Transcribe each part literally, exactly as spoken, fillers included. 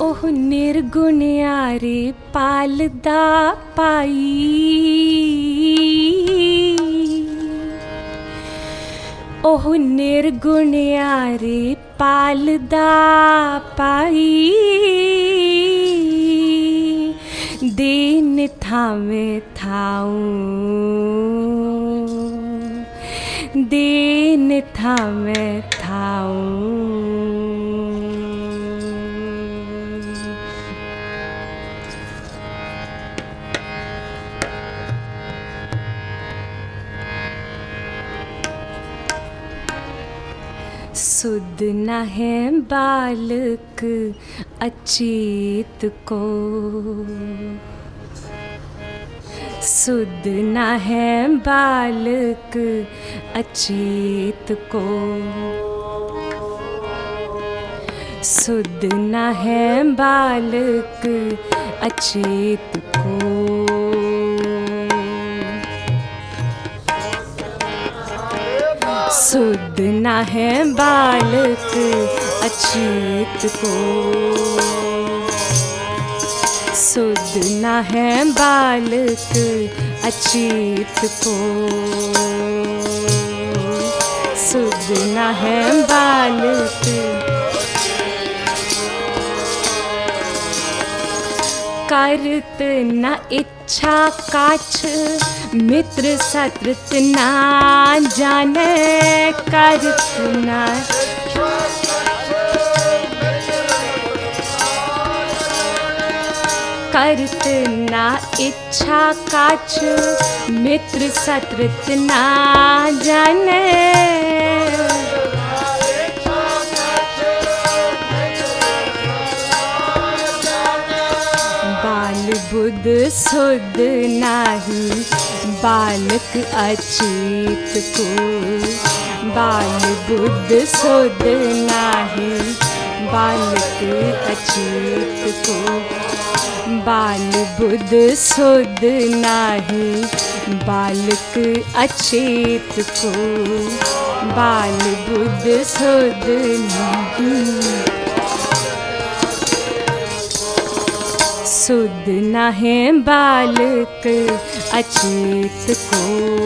ओह निर्गुण यारे पालदा पाई, ओह निर्गुण यारे पालदा पाई, देन थावे थाऊं, देन थावे थाऊं। सुध न है बालक अचेत को, सुध न है बालक अचेत को, सुध न है बालक अचेत को। सुध न है बालक अचेत को, सुध न है बालक अचेत को, सुध न है बालक। करत न इच्छा काछ मित्र सत्रत ना जाने, करत न करत ना इच्छा काछ मित्र सत्रत ना जाने, बुध सुध नाही बालक अचेत को, बाल बुध सुध नाही बालक अचेत को, बाल बुध सुध नाही बालक अचेत को, बाल बुध सुध नहीं। सुध न है बालक अचेत को,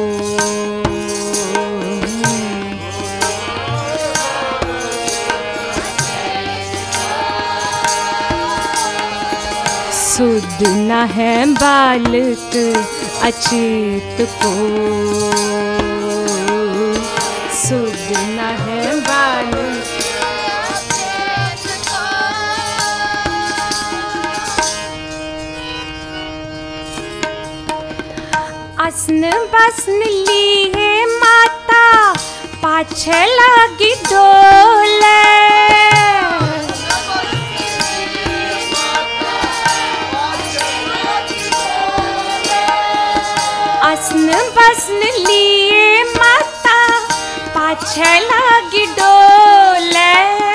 सुध न है बालक अचेत को, सुध न है बालक। असन बसन ली है माता पाछे लागी डोले, असन बसन ली है माता पाछे लागी डोले,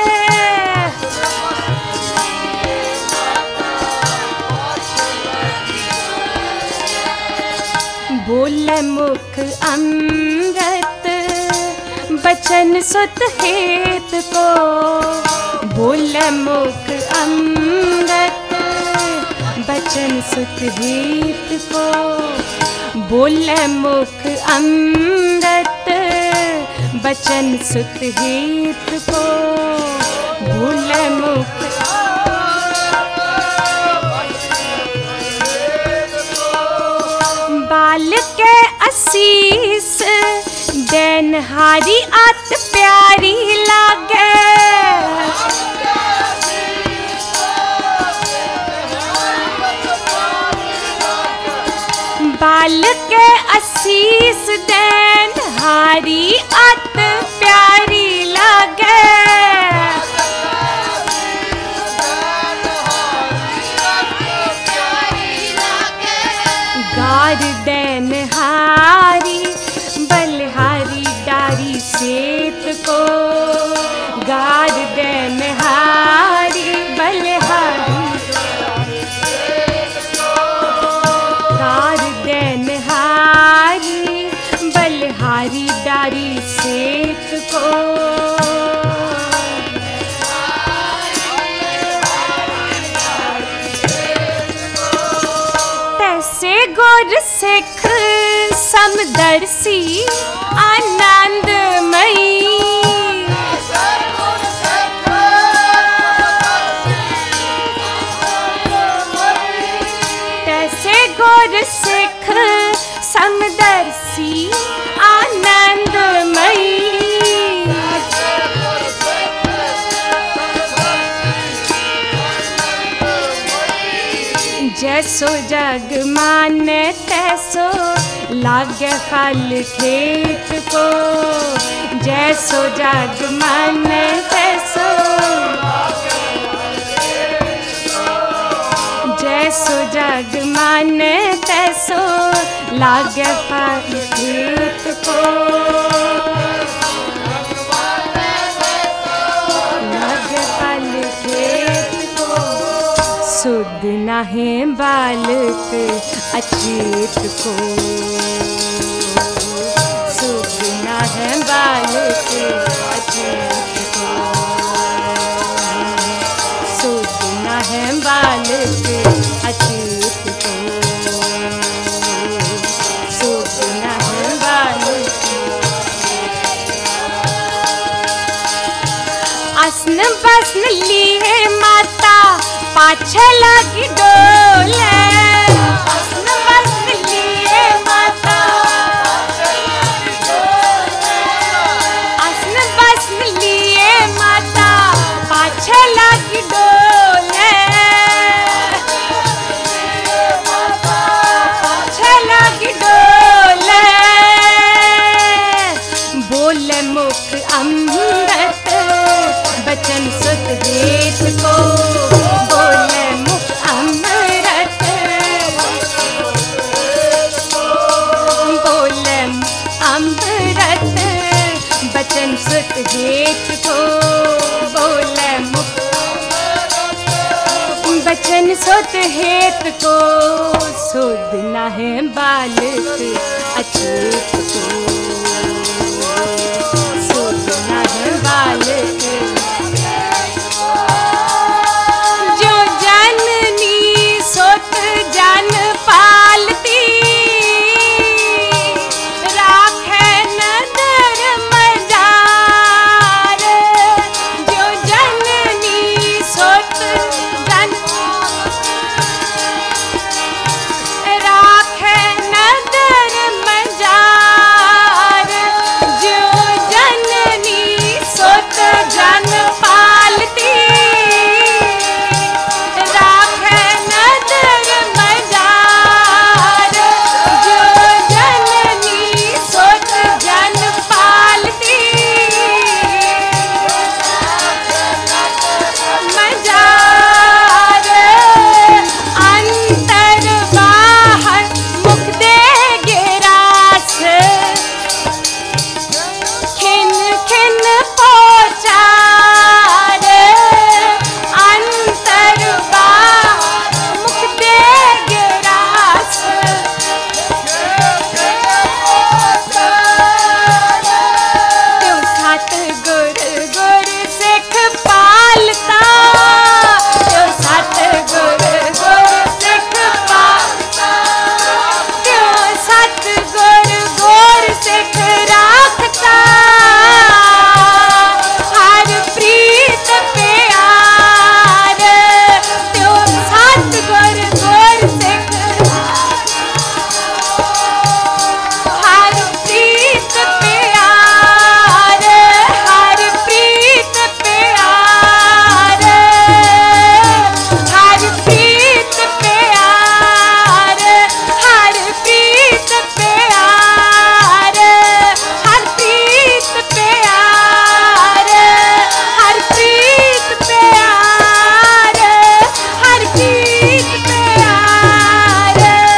बोले मुख अमृत बचन सुत हेत को, बोले मुख अमृत बचन सुत हेत को, बोले मुख अमृत बचन सुत हेत को, बोले मुख बाल के आशीष देनहारी आत प्यारी लागे, बाल के आशीष देनहारी आत प्यारी लागे, गार देनहारी बलहारी डारी सेत को, गार देनहारी बलहारी, गार देनहारी बलहारी डारी सेत को, गुर सिख समदर्शी आनंदमयी। तैसे गुर सिख समदर्शी आनंदमयी। जैसो जग माने तैसो लागे फल खेत को। जैसो जग माने तैसो जैसो जग माने तैसो लागे फल खेत को। लागे फल खेत को। सुध नाहे बालक अचेत को। सुध नाहे बालक अचेत को। सुध नाहे बालक अचेत को। सुध नाहे बालक। असन बसन लिए माता पाछे लगी डोले। असन बसन लिए माता असन बसन लिए माता पाछे लगी डोले। पाछे लगी डोले। बोले मुख अमृत बचन सुत हेत को। बोले मुख अमृत। बोले अमृत बचन सुत हेत को। बोले मुख बचन सुत हेत को। सुध नाहे बालक अचेत को। सुध नाहे बालक। जो जननी सोत जन पालती राखे नदर मजार। जो जननी सोत जन राखे नदर मजार। जो जननी सोत जन पालती राखे नदर मजार। जो जननी सोत जन पालती मजार। अंतर बाहर मुख दे गिरास। खिन खिन पोचार। अंतर बाहर मुख दे गिरास। त्यों सत गुर गुर सिख पालता। त्यों सत गुर गुर सिख पालता। त्यों सत गुर गुर सिख राखता। हर प्रीत प्यार। त्यों सत गुर गुर सिख हर प्रीत प्यार। हर प्रीत प्यार। हर प्रीत प्यार। हर प्रीत प्यार। हर प्रीत प्यार। हर प्रीत प्यार। हर प्रीत प्यार।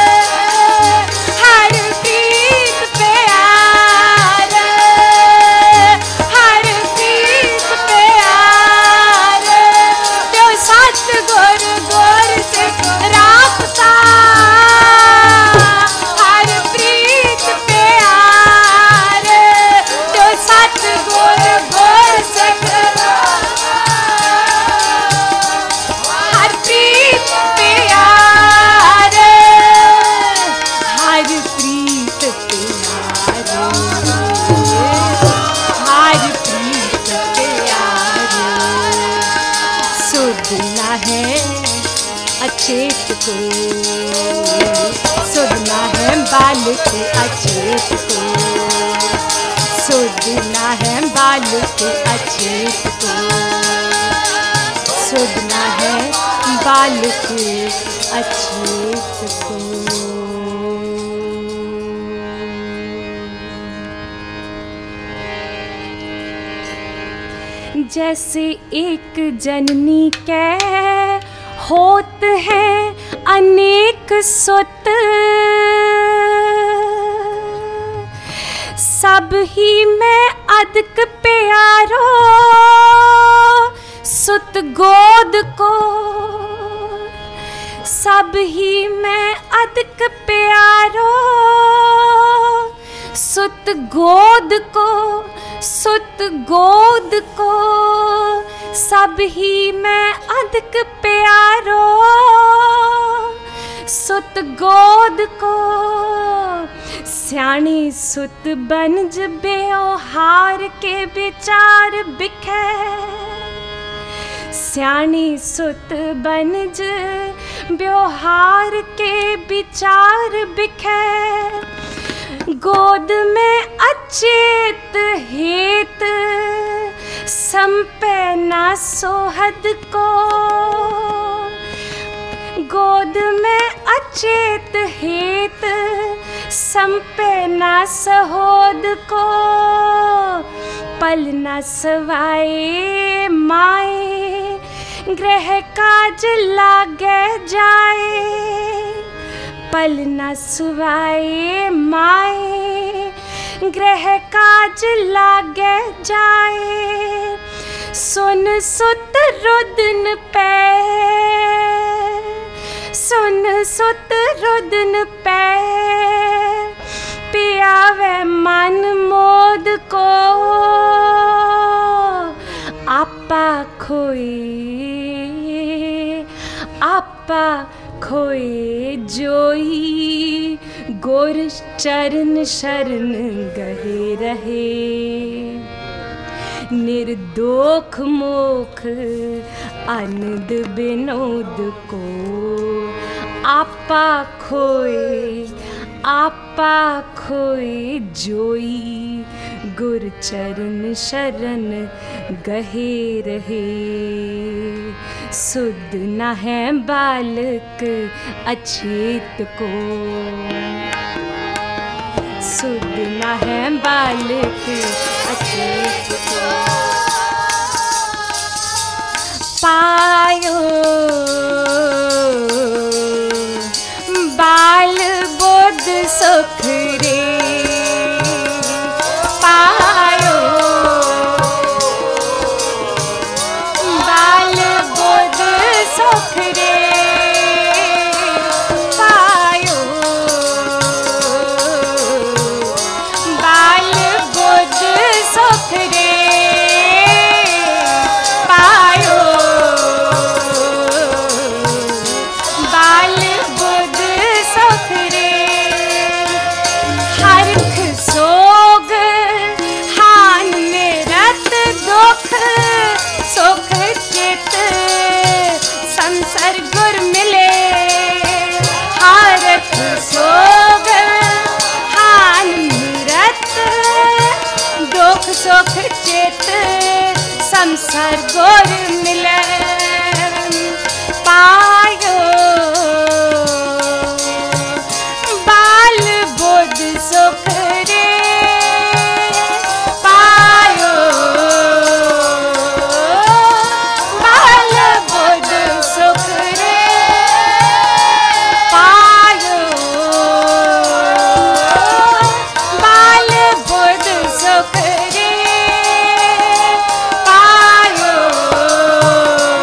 हर प्रीत प्यार। हर प्रीत प्यार। त्यों सत गुर गुर सिख राखता। हर प्रीत प्यार। त्यों सत गुर गुर सिख हर प्रीत प्यार। अचेत को, सुधना है बालक अचेत को, सुधना है बालक अचेत को, सुधना है बालक अचेत को। जैसे एक जननी के होत हैं अनेक सुत, सब ही में अधिक प्यारो सुत गोद को, सब ही में अधिक प्यारो सुत गोद को, सुत गोद को, सब ही में अधिक प्यारो सुत गोद को। स्याणी सुत बनज व्यवहार के विचार बिखे, स्याणी सुत बनज व्यवहार के विचार बिखे, गोद में अचेत हेत संपे ना सोहद को, गोद में अचेत हेत संपे ना सहोद को, पल न सवाए माए ग्रह काज लागे जाए, पल न सुवाए माए ग्रह काज लागे जाए, सुन सुत रुदन पे, सुन सुत रुदन पे, पियावे मन मोद को, आपा खोए आपा खोए जोई, गोर चरण शरण गहे रहे, निर्दोख मोख आनंद विनोद को, आपा खोए आपा खोए जोई, गुर चरण शरण गहे रहे, सुध न है बालक अचेत को, सुध न है बालक अचेत को। पायो बाल बुध सुख रे, पायो बाल बुध सुख रे, पायो बाल बुध सुख रे, पायो बाल बुध सुख रे, हरख सोग हान निरत दुख सुख चित संसार गुर मिले, हरख सोग हान निरत दुख सुख चित संसार गुर मिले, पायो बाल बुध सुख रे, पायो बाल बुध सुख रे, पायो बाल बुध सुख रे, पायो